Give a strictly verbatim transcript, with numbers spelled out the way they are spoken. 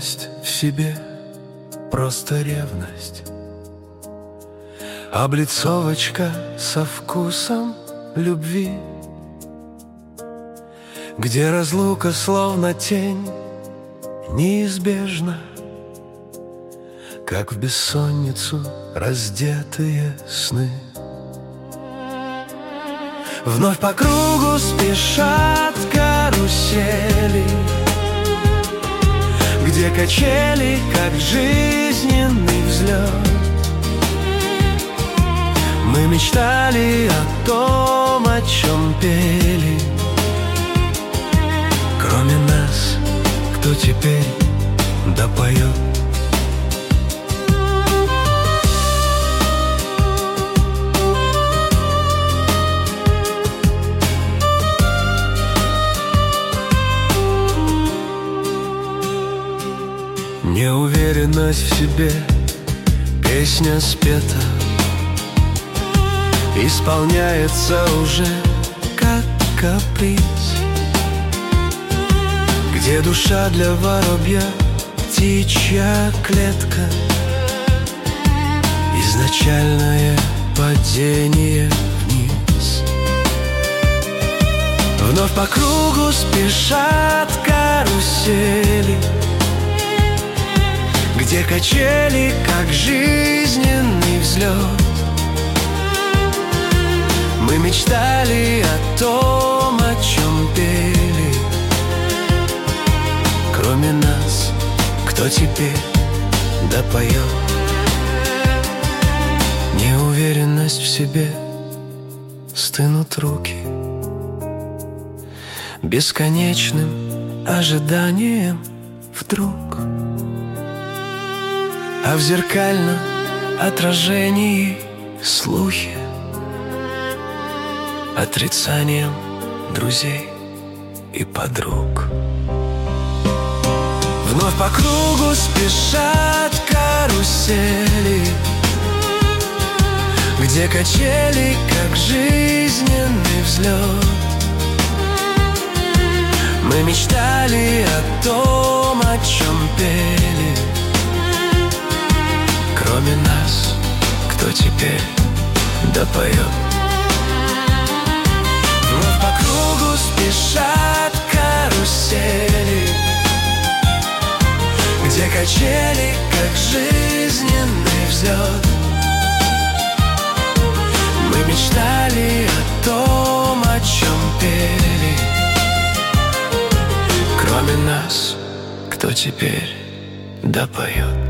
Неуверенность в себе, просто ревность, облицовочка со вкусом любви, где разлука словно тень неизбежна, как в бессонницу раздетые сны. Вновь по кругу спешат карусели, где качели, как жизненный взлет. Мы мечтали о том, о чем пели. Кроме нас, кто теперь допоет? Неуверенность в себе, песня спета, исполняется уже как каприз, где душа для воробья птичья клетка, изначальное падение вниз. Вновь по кругу спешат карусели, где качели, как жизненный взлет. Мы мечтали о том, о чем пели. Кроме нас, кто теперь допоет? Неуверенность в себе, стынут руки бесконечным ожиданием вдруг. А в зеркальном отражении слухи отрицанием друзей и подруг. Вновь по кругу спешат карусели, где качели, как жизненный взлет. Мы мечтали о том, о чем пели. Кроме нас, кто теперь допоет? Вновь по кругу спешат карусели, где качели, как жизненный взлет. Мы мечтали о том, о чем пели. Кроме нас, кто теперь допоет?